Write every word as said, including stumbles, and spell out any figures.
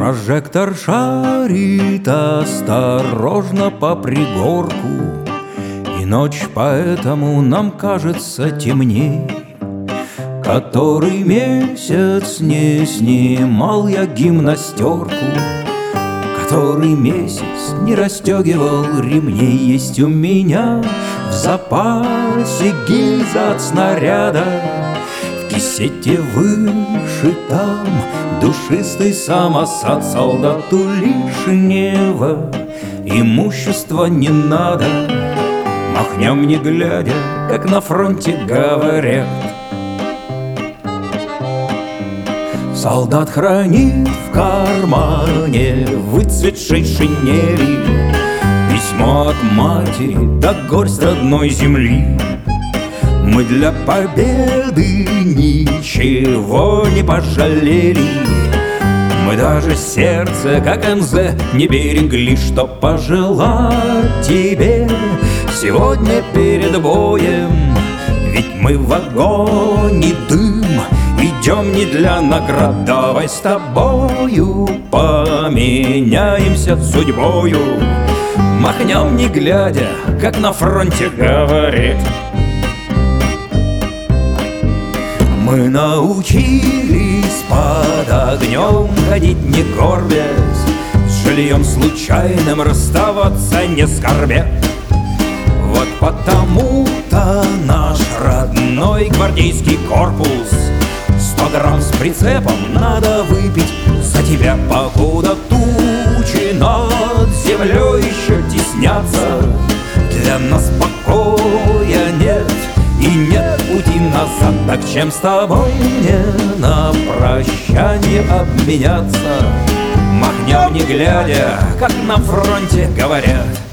Прожектор шарит осторожно по пригорку, и ночь поэтому нам кажется темней. Который месяц не снимал я гимнастерку, который месяц не расстегивал ремней. Есть у меня в запасе гильза от снаряда, в кисете выше там душистый самосад. Солдату лишнего имущества не надо, махнем не глядя, как на фронте говорят. Солдат хранит в кармане выцветшей шинели письмо от матери да горсть родной земли. Мы для победы ничего не пожалели, мы даже сердце, как эм зэ, не берегли. Что пожелать тебе сегодня перед боем? Ведь мы в огонь и дым идем не для наград. Давай с тобою поменяемся судьбою, махнем не глядя, как на фронте говорит. Мы научились под огнем ходить не горбясь, с жильем случайным расставаться не скорбя. Вот потому-то наш родной гвардейский корпус сто грамм с прицепом надо выпить за тебя, покуда тучи над землей еще теснятся. Для нас покоя нет и нет пути назад. Так чем с тобой мне на прощание обменяться? Махнем не глядя, как на фронте говорят.